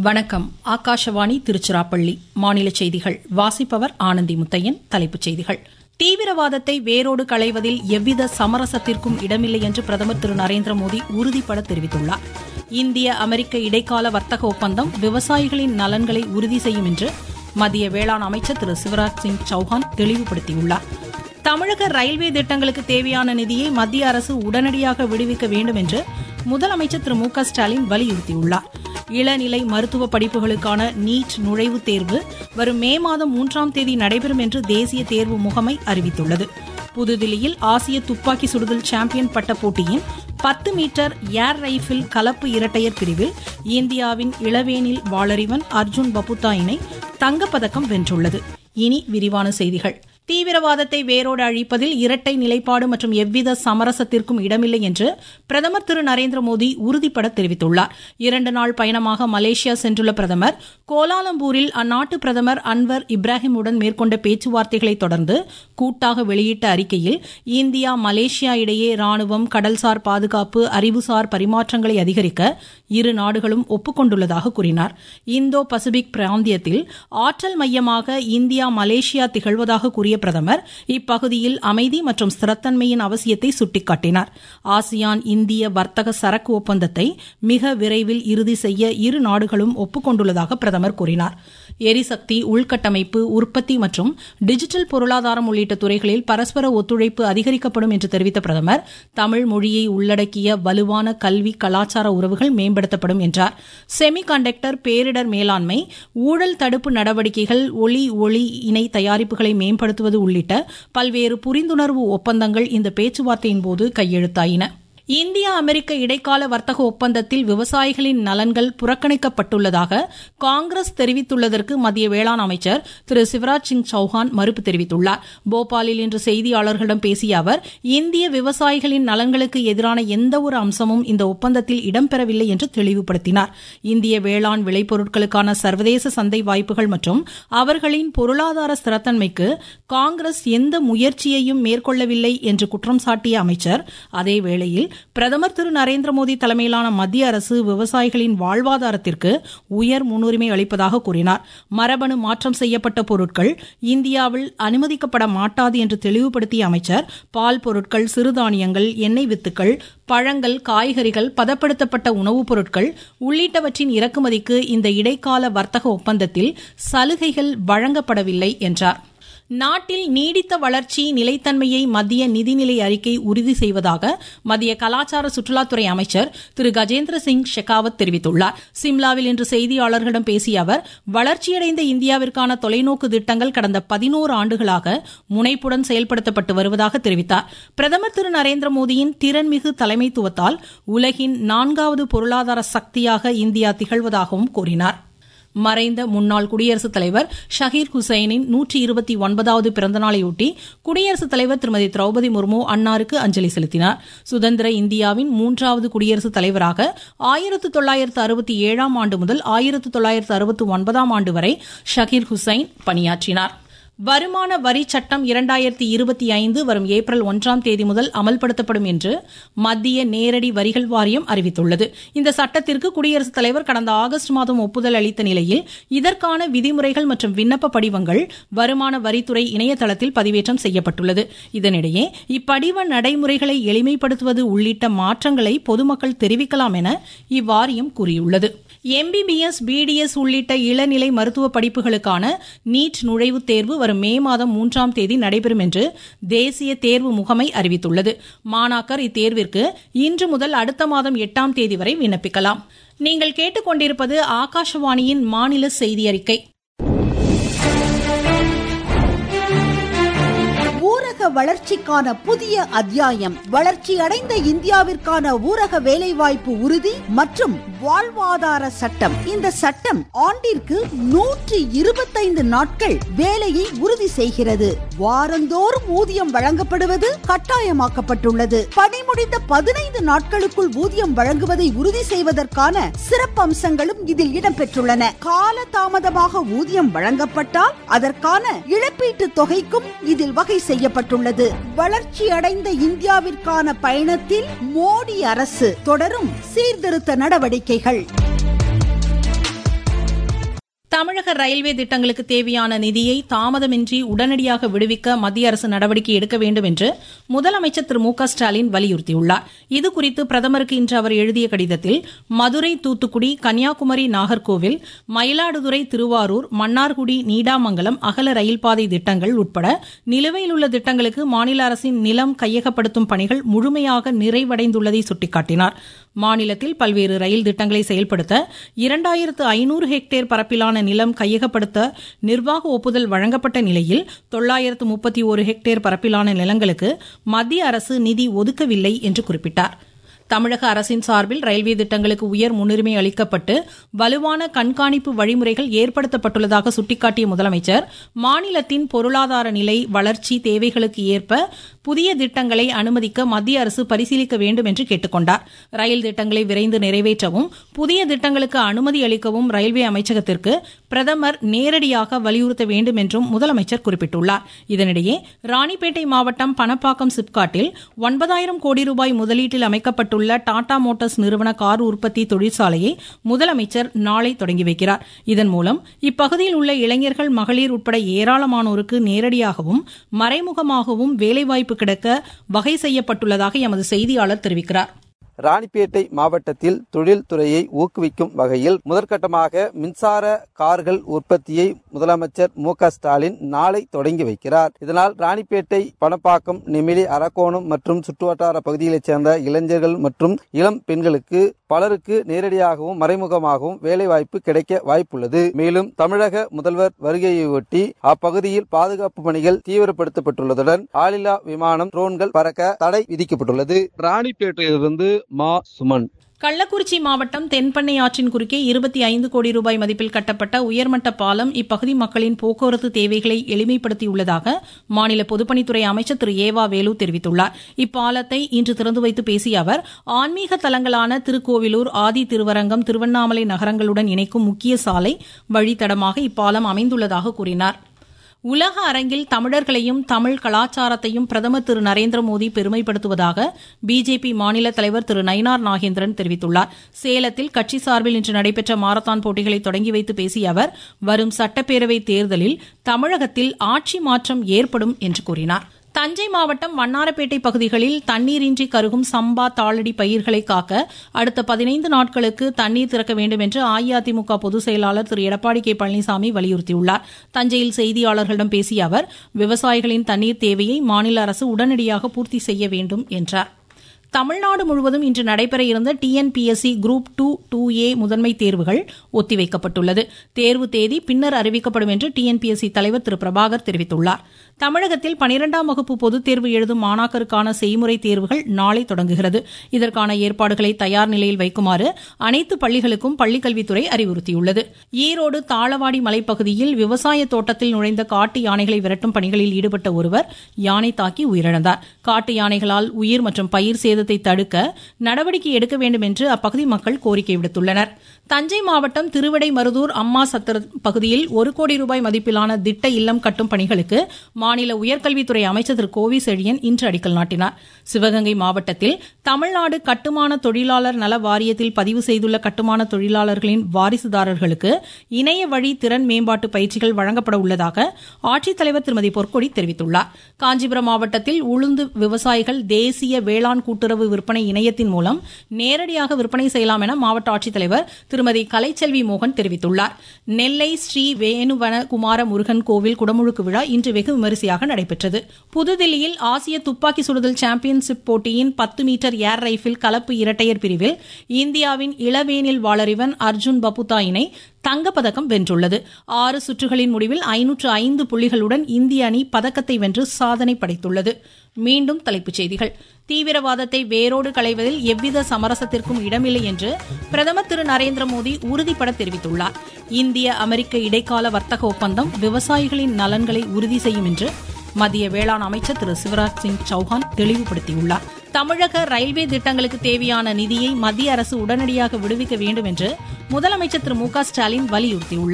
வணக்கம். ஆகாஷவாணி திருச்சிராப்பள்ளி. மாநில செய்திகள் வாசிப்பவர் ஆனந்தி முத்தையன். தலைப்புச் செய்திகள். தீவிரவாதத்தை வேரோடு களைவதில் எவ்வித சமரசத்திற்கும் இடமில்லை என்று பிரதமர் திரு நரேந்திர மோடி உறுதிபட தெரிவித்துள்ளார். இந்திய அமெரிக்க இடைக்கால வர்த்தக ஒப்பந்தம் விவசாயிகளின் நலன்களை உறுதி செய்யும் என்று மத்திய வேளாண் அமைச்சர் திரு சிவராஜ் சிங் சௌஹான் தெளிவுபடுத்தியுள்ளார். தமிழக ரயில்வே திட்டங்களுக்கு தேவையான நிதியை மத்திய அரசு உடனடியாக விடுவிக்க வேண்டும் என்று முதலமைச்சர் திரு மு.க. ஸ்டாலின் வலியுறுத்தியுள்ளார். இளநிலை மருத்துவ படிப்புகளுக்கான நீட் நுழைவுத் தேர்வு வரும் மே மாதம் 3ஆம் தேதி நடைபெறும் என்று தேசிய தேர்வு முகமை அறிவித்துள்ளது. புதுதில்லியில் ஆசிய துப்பாக்கி சுடுதல் சாம்பியன் பட்ட போட்டியின் 10 மீட்டர் ஏர் ரைபிள் கலப்பு இரட்டையர் பிரிவில் இந்தியாவின் இளவேனில் வாளறிவன் அர்ஜுன் பபுதா இணை தங்கப்பதக்கம் வென்றுள்ளது. இனி விரிவான செய்திகள். தீவிரவாதத்தை வேரோடு அழிப்பதில் இரட்டை நிலைப்பாடு மற்றும் எவ்வித சமரசத்திற்கும் இடமில்லை என்று பிரதமர் திரு நரேந்திர மோடி உறுதிபட தெரிவித்துள்ளார். 2 நாள் பயணமாக மலேசியா சென்றுள்ள பிரதமர் கோலாலம்பூரில் அந்நாட்டு பிரதமர் அன்வர் இப்ராஹிமுடன் மேற்கொண்ட பேச்சுவார்த்தைகளை தொடர்ந்து கூட்டாக வெளியிட்ட அறிக்கையில் இந்தியா மலேசியா இடையே ராணுவம், கடல்சார் பாதுகாப்பு, அறிவுசார் பரிமாற்றங்களை அதிகரிக்க இரு நாடுகளும் ஒப்புக்கொண்டுள்ளதாக கூறினார். இந்தோ பசிபிக் பிராந்தியத்தில் ஆற்றல் மையமாக இந்தியா மலேசியா திகழ்வதாக கூறிய பிரதமர் இப்பகுதியில் அமைதி மற்றும் ஸ்திரத்தன்மையின் அவசியத்தை சுட்டிக்காட்டினார். ஆசியான் இந்திய வர்த்தக சரக்கு ஒப்பந்தத்தை மிக விரைவில் இறுதி செய்ய இரு நாடுகளும் ஒப்புக்கொண்டுள்ளதாக பிரதமர் கூறினார். எரிசக்தி, உள்கட்டமைப்பு, உற்பத்தி மற்றும் டிஜிட்டல் பொருளாதாரம் உள்ளிட்ட துறைகளில் பரஸ்பர ஒத்துழைப்பு அதிகரிக்கப்படும் என்று தெரிவித்த பிரதமர் தமிழ் மொழியை உள்ளடக்கிய வலுவான கல்வி, கலாச்சார உறவுகள் மேம்படுத்தப்படும் என்றார். செமி கண்டக்டர், பேரிடர் மேலாண்மை, ஊழல் தடுப்பு நடவடிக்கைகள், ஒளி இணை தயாரிப்புகளை மேம்படுத்துவது உள்ளிட்ட பல்வேறு புரிந்துணர்வு ஒப்பந்தங்கள் இந்த பேச்சுவார்த்தையின் போது கையெழுத்தாயின. இந்தியா அமெரிக்க இடைக்கால வர்த்தக ஒப்பந்தத்தில் விவசாயிகளின் நலன்கள் புறக்கணிக்கப்பட்டுள்ளதாக காங்கிரஸ் தெரிவித்துள்ளதற்கு மத்திய வேளாண் அமைச்சர் திரு சிவராஜ் சிங் சௌஹான் மறுப்பு தெரிவித்துள்ளார். போபாலில் இன்று செய்தியாளர்களிடம் பேசிய அவர் இந்திய விவசாயிகளின் நலன்களுக்கு எதிரான எந்தவொரு அம்சமும் இந்த ஒப்பந்தத்தில் இடம்பெறவில்லை என்று தெளிவுபடுத்தினார். இந்திய வேளாண் விளைபொருட்களுக்கான சர்வதேச சந்தை வாய்ப்புகள் மற்றும் அவர்களின் பொருளாதார ஸ்திரத்தன்மைக்கு காங்கிரஸ் எந்த முயற்சியையும் மேற்கொள்ளவில்லை என்று குற்றம் சாட்டிய அமைச்சர் அதேவேளையில் பிரதமர் திரு நரேந்திர மோடி தலைமையிலான மத்திய அரசு விவசாயிகளின் வாழ்வாதாரத்திற்கு உயர் முன்னுரிமை அளிப்பதாக கூறினார். மரபணு மாற்றம் செய்யப்பட்ட பொருட்கள் இந்தியாவில் அனுமதிக்கப்பட மாட்டாது என்று தெளிவுபடுத்திய அமைச்சர் பால் பொருட்கள், சிறுதானியங்கள், எண்ணெய் வித்துக்கள், பழங்கள், காய்கறிகள், பதப்படுத்தப்பட்ட உணவுப் பொருட்கள் உள்ளிட்டவற்றின் இறக்குமதிக்கு இந்த இடைக்கால வர்த்தக ஒப்பந்தத்தில் சலுகைகள் வழங்கப்படவில்லை என்றார். நாட்டில் நீடித்த வளர்ச்சி, நிலைத்தன்மையை மத்திய நிதிநிலை அறிக்கை உறுதி செய்வதாக மத்திய கலாச்சார சுற்றுலாத்துறை அமைச்சர் திரு கஜேந்திர சிங் ஷெகாவத் தெரிவித்துள்ளார். சிம்லாவில் இன்று செய்தியாளர்களிடம் பேசிய அவர் வளர்ச்சியடைந்த இந்தியாவிற்கான தொலைநோக்கு திட்டங்கள் கடந்த 11 ஆண்டுகளாக முனைப்புடன் செயல்படுத்தப்பட்டு வருவதாக தெரிவித்தார். பிரதமர் திரு நரேந்திர மோடியின் திறன்மிகு தலைமைத்துவத்தால் உலகின் 4வது பொருளாதார சக்தியாக இந்தியா திகழ்வதாகவும் கூறினார். மறைந்த முன்னாள் குடியரசுத் தலைவர் ஷஹீர் ஹுசைனின் 129வது பிறந்தநாளையொட்டி குடியரசுத் தலைவர் திருமதி திரௌபதி முர்மு அன்னாருக்கு அஞ்சலி செலுத்தினார். சுதந்திர இந்தியாவின் 3வது குடியரசுத் தலைவராக 1967ஆம் ஆண்டு முதல் 1969ஆம் ஆண்டு வரை ஷஹீர் ஹுசைன் பணியாற்றினார். வருமான வரி சட்டம் 2025 வரும் ஏப்ரல் 1ஆம் தேதி முதல் அமல்படுத்தப்படும் என்று மத்திய நேரடி வரிகள் வாரியம் அறிவித்துள்ளது. இந்த சட்டத்திற்கு குடியரசுத் தலைவர் கடந்த ஆகஸ்ட் மாதம் ஒப்புதல் அளித்த நிலையில் இதற்கான விதிமுறைகள் மற்றும் விண்ணப்ப படிவங்கள் வருமான வரித்துறை இணையதளத்தில் பதிவேற்றம் செய்யப்பட்டுள்ளது. இதனிடையே இப்படிவ நடைமுறைகளை எளிமைப்படுத்துவது உள்ளிட்ட மாற்றங்களை பொதுமக்கள் தெரிவிக்கலாம் என இவ்வாரியம் கூறியுள்ளது. MBBS, BDS உள்ளிட்ட இளநிலை மருத்துவ படிப்புகளுக்கான நீட் நுழைவுத் தேர்வு வரும் மே மாதம் 3ஆம் தேதி நடைபெறும் என்று தேசிய தேர்வு முகமை அறிவித்துள்ளது. மாணாக்கர் இத்தேர்விற்கு இன்று முதல் அடுத்த மாதம் 8ஆம் தேதி வரை விண்ணப்பிக்கலாம். நீங்கள் கேட்டுக்கொண்டிருப்பது ஆகாஷவாணியின் மாநில செய்தி அறிக்கை. ஊரக வளர்ச்சிக்கான புதிய அத்தியாயம். வளர்ச்சி அடைந்த இந்தியாவிற்கான ஊரக வேலைவாய்ப்பு உறுதி மற்றும் வாழ்வாதார சட்டம். இந்த சட்டம் ஆண்டிற்கு 125 நாட்கள் வேலையை உறுதி செய்கிறது. வாரந்தோறும் ஊதியம் வழங்கப்படுவது கட்டாயமாக்கப்பட்டுள்ளது. பணி முடிந்த 15 நாட்களுக்குள் ஊதியம் வழங்குவதை உறுதி செய்வதற்கான சிறப்பம்சங்களும் இதில் இடம்பெற்றுள்ளன. கால தாமதமாக ஊதியம் வழங்கப்பட்டால் அதற்கான இழப்பீட்டு தொகைக்கும் இதில் வகை செய்யப்பட்டுள்ளது. வளர்ச்சி அடைந்த இந்தியாவிற்கான பயணத்தில் மோடி அரசு தொடரும் சீர்திருத்த நடவடிக்கைகள். தமிழக ரயில்வே திட்டங்களுக்கு தேவையான நிதியை தாமதமின்றி உடனடியாக விடுவிக்க மத்திய அரசு நடவடிக்கை எடுக்க வேண்டும் என்று முதலமைச்சர் திரு மு க ஸ்டாலின் வலியுறுத்தியுள்ளார். இதுகுறித்து பிரதமருக்கு இன்று அவர் எழுதிய கடிதத்தில் மதுரை, தூத்துக்குடி, கன்னியாகுமரி, நாகர்கோவில், மயிலாடுதுறை, திருவாரூர், மன்னார்குடி, நீடாமங்கலம் அகல ரயில் பாதை திட்டங்கள் உட்பட நிலுவையில் உள்ள திட்டங்களுக்கு மாநில அரசின் நிலம் கையகப்படுத்தும் பணிகள் முழுமையாக நிறைவடைந்துள்ளதை சுட்டிக்காட்டினார். மாநிலத்தில் பல்வேறு ரயில் திட்டங்களை செயல்படுத்த 2500 ஹெக்டேர் பரப்பிலான நிலம் கையகப்படுத்த நிர்வாக ஒப்புதல் வழங்கப்பட்ட நிலையில் 931 ஹெக்டேர் பரப்பிலான நிலங்களுக்கு மத்திய அரசு நிதி ஒதுக்கவில்லை என்று குறிப்பிட்டார். தமிழக அரசின் சார்பில் ரயில்வே திட்டங்களுக்கு உயர் முன்னுரிமை அளிக்கப்பட்டு வலுவான கண்காணிப்பு வழிமுறைகள் ஏற்படுத்தப்பட்டுள்ளதாக சுட்டிக்காட்டிய முதலமைச்சர் மாநிலத்தின் பொருளாதார நிலை, வளர்ச்சி தேவைகளுக்கு ஏற்ப புதிய திட்டங்களை அனுமதிக்க மத்திய அரசு பரிசீலிக்க வேண்டும் என்று கேட்டுக் கொண்டார். ரயில் திட்டங்களை விரைந்து நிறைவேற்றவும் புதிய திட்டங்களுக்கு அனுமதி அளிக்கவும் ரயில்வே அமைச்சகத்திற்கு பிரதமர் நேரடியாக வலியுறுத்த வேண்டும் என்றும் முதலமைச்சர் குறிப்பிட்டுள்ளார். இதனிடையே ராணிப்பேட்டை மாவட்டம் பணப்பாக்கம் சிப்காட்டில் 9000 கோடி ரூபாய் முதலீட்டில் அமைக்கப்பட்டுள்ள டாடா மோட்டார்ஸ் நிறுவன கார் உற்பத்தி தொழிற்சாலையை முதலமைச்சர் நாளை தொடங்கி வைக்கிறார். இதன் மூலம் இப்பகுதியில் உள்ள இளைஞர்கள், மகளிர் உட்பட ஏராளமானோருக்கு நேரடியாகவும் மறைமுகமாகவும் வேலைவாய்ப்பு கிடைக்க வகை செய்யப்பட்டுள்ளதாக எமது செய்தியாளர் தெரிவிக்கிறார். ராணிப்பேட்டை மாவட்டத்தில் தொழில் துறையை ஊக்குவிக்கும் வகையில் முதற்கட்டமாக மின்சார கார்கள் உற்பத்தியை முதலமைச்சர் மு க ஸ்டாலின் நாளை தொடங்கி வைக்கிறார். இதனால் ராணிப்பேட்டை, பணப்பாக்கம், நெமிலி, அரக்கோணம் மற்றும் சுற்றுவட்டார பகுதிகளைச் சேர்ந்த இளைஞர்கள் மற்றும் இளம் பெண்களுக்கு பலருக்கு நேரடியாகவும் மறைமுகமாகவும் வேலைவாய்ப்பு கிடைக்க வாய்ப்புள்ளது. மேலும் தமிழக முதல்வர் வருகையொட்டி அப்பகுதியில் பாதுகாப்பு பணிகள் தீவிரப்படுத்தப்பட்டுள்ளதுடன் ஆளில்லா விமானம், ட்ரோன்கள் பறக்க தடை விதிக்கப்பட்டுள்ளது. ராணிப்பேட்டையிலிருந்து மா சுமன். கள்ளக்குறிச்சி மாவட்டம் தென்பெண்ணை ஆற்றின் குறுக்கே 25 கோடி ரூபாய் மதிப்பில் கட்டப்பட்ட உயர்மட்ட பாலம் இப்பகுதி மக்களின் போக்குவரத்து தேவைகளை எளிமைப்படுத்தியுள்ளதாக மாநில பொதுப்பணித்துறை அமைச்சர் திரு ஏவா வேலு தெரிவித்துள்ளார். இப்பாலத்தை இன்று திறந்து வைத்து பேசிய அவர் ஆன்மீக தலங்களான திருக்கோவிலூர், ஆதி திருவரங்கம், திருவண்ணாமலை நகரங்களுடன் இணைக்கும் முக்கிய சாலை வழித்தடமாக இப்பாலம் அமைந்துள்ளதாக கூறினார். உலக அரங்கில் தமிழர்களையும் தமிழ் கலாச்சாரத்தையும் பிரதமர் திரு நரேந்திர மோடி பெருமைப்படுத்துவதாக பிஜேபி மாநில தலைவர் திரு நயினார் நாகேந்திரன் தெரிவித்துள்ளார். சேலத்தில் கட்சி சார்பில் இன்று நடைபெற்ற மாரத்தான் போட்டிகளை தொடங்கி வைத்து பேசிய அவர் வரும் சட்டப்பேரவைத் தேர்தலில் தமிழகத்தில் ஆட்சி மாற்றம் ஏற்படும் என்று கூறினார். தஞ்சை மாவட்டம் வண்ணாரப்பேட்டை பகுதிகளில் தண்ணீரின்றி கருகும் சம்பா, தாளடி பயிர்களை காக்க அடுத்த 15 நாட்களுக்கு தண்ணீர் திறக்க வேண்டும் என்று அஇஅதிமுக பொதுச் செயலாளர் திரு எடப்பாடி கே பழனிசாமி வலியுறுத்தியுள்ளார். தஞ்சையில் செய்தியாளர்களிடம் பேசிய அவர் விவசாயிகளின் தண்ணீர் தேவையை மாநில அரசு உடனடியாக பூர்த்தி செய்ய வேண்டும் என்றார். தமிழ்நாடு முழுவதும் இன்று நடைபெற இருந்த டிஎன்பிஎஸ்சி குரூப் 2, 2A முதன்மை தேர்வுகள் ஒத்திவைக்கப்பட்டுள்ளது. தேர்வு தேதி பின்னர் அறிவிக்கப்படும் என்று டிஎன்பிஎஸ்சி தலைவர் திரு பிரபாகர் தெரிவித்துள்ளார். தமிழகத்தில் 12ஆம் வகுப்பு பொதுத் தேர்வு எழுதும் மாணாக்கருக்கான செய்முறை தேர்வுகள் நாளை தொடங்குகிறது. இதற்கான ஏற்பாடுகளை தயார் நிலையில் வைக்குமாறு அனைத்து பள்ளிகளுக்கும் பள்ளிக்கல்வித்துறை அறிவுறுத்தியுள்ளது. ஈரோடு தாளவாடி மலைப்பகுதியில் விவசாய தோட்டத்தில் நுழைந்த காட்டு யானைகளை விரட்டும் பணிகளில் ஈடுபட்ட ஒருவர் யானை தாக்கி உயிரிழந்தார். காட்டு யானைகளால் உயிர் மற்றும் பயிர் சேதத்தை தடுக்க நடவடிக்கை எடுக்க வேண்டும் என்று அப்பகுதி மக்கள் கோரிக்கை விடுத்துள்ளனர். தஞ்சை மாவட்டம் திருவிடைமருதூர் அம்மா சத்திர பகுதியில் 1 கோடி ரூபாய் மதிப்பிலான திட்ட இல்லம் கட்டும் பணிகளுக்கு மாநில உயர்கல்வித்துறை அமைச்சர் திரு கோவி செழியன் இன்று அடிக்கல் நாட்டினார். சிவகங்கை மாவட்டத்தில் தமிழ்நாடு கட்டுமான தொழிலாளர் நல வாரியத்தில் பதிவு செய்துள்ள கட்டுமான தொழிலாளர்களின் வாரிசுதாரர்களுக்கு இணைய வழி திறன் மேம்பாட்டு பயிற்சிகள் வழங்கப்பட உள்ளதாக ஆட்சித்தலைவர் திருமதி பொற்கொடி தெரிவித்துள்ளார். காஞ்சிபுரம் மாவட்டத்தில் உளுந்து விவசாயிகள் தேசிய வேளாண் கூட்டுறவு விற்பனை இணையத்தின் மூலம் நேரடியாக விற்பனை செய்யலாம் என மாவட்ட ஆட்சித்தலைவர் திருமதி கலைச்செல்வி மோகன் தெரிவித்துள்ளார். நெல்லை ஸ்ரீ வேணுவன குமார முருகன் கோவில் குடமுழுக்கு விழா இன்று வெகு விமரிசையாக நடைபெற்றது. புதுதில்லியில் ஆசிய துப்பாக்கி சுடுதல் சாம்பியன்ஷிப் போட்டியின் 10 மீட்டர் ஏர் ரைபிள் கலப்பு இரட்டையர் பிரிவில் இந்தியாவின் இளவேனில் வாளறிவன் அர்ஜுன் பபுதா இணை தங்கப்பதக்கம் வென்றுள்ளது. 6 சுற்றுகளின் முடிவில் 505 புள்ளிகளுடன் இந்திய அணி பதக்கத்தை வென்று சாதனை படைத்துள்ளது. மீண்டும் தலைப்புச் செய்திகள். தீவிரவாதத்தை வேரோடு களைவதில் எவ்வித சமரசத்திற்கும் இடமில்லை என்று பிரதமர் திரு நரேந்திர மோடி உறுதிபட தெரிவித்துள்ளார். இந்திய அமெரிக்க இடைக்கால வர்த்தக ஒப்பந்தம் விவசாயிகளின் நலன்களை உறுதி செய்யும் என்று மத்திய வேளாண் அமைச்சர் திரு சிவராஜ் சிங் சௌஹான் தெளிவுபடுத்தியுள்ளார். தமிழக ரயில்வே திட்டங்களுக்கு தேவையான நிதியை மத்திய அரசு உடனடியாக விடுவிக்க வேண்டும் என்று முதலமைச்சர் திரு மு க ஸ்டாலின் வலியுறுத்தியுள்ளார்.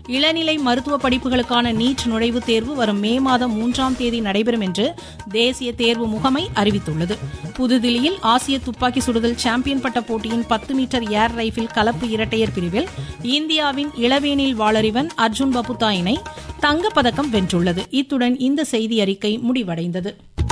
இளநிலை மருத்துவ படிப்புகளுக்கான நீட் நுழைவுத் தேர்வு வரும் மே மாதம் 3ஆம் தேதி நடைபெறும் என்று தேசிய தேர்வு முகமை அறிவித்துள்ளது. புதுதில்லியில் ஆசிய துப்பாக்கி சுடுதல் சாம்பியன் பட்ட போட்டியின் 10 மீட்டர் ஏர் ரைபிள் கலப்பு இரட்டையர் பிரிவில் இந்தியாவின் இளவேனில் வாளறிவன் அர்ஜுன் பபுதா இணை தங்கப்பதக்கம் வென்றுள்ளது. இத்துடன் இந்த செய்தி அறிக்கை முடிவடைந்தது.